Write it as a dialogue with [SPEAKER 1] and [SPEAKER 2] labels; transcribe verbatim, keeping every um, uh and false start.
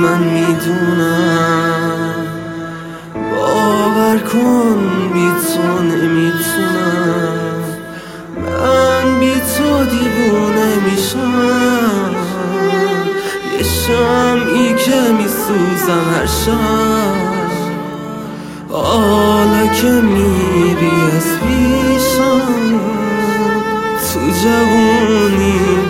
[SPEAKER 1] من میدونم، باور کن بی تو نمیتونم، من بی تو دیوونه میشم. یه شمعی که میسوزم هر شب، حالا که میری از پیشم تو جوونی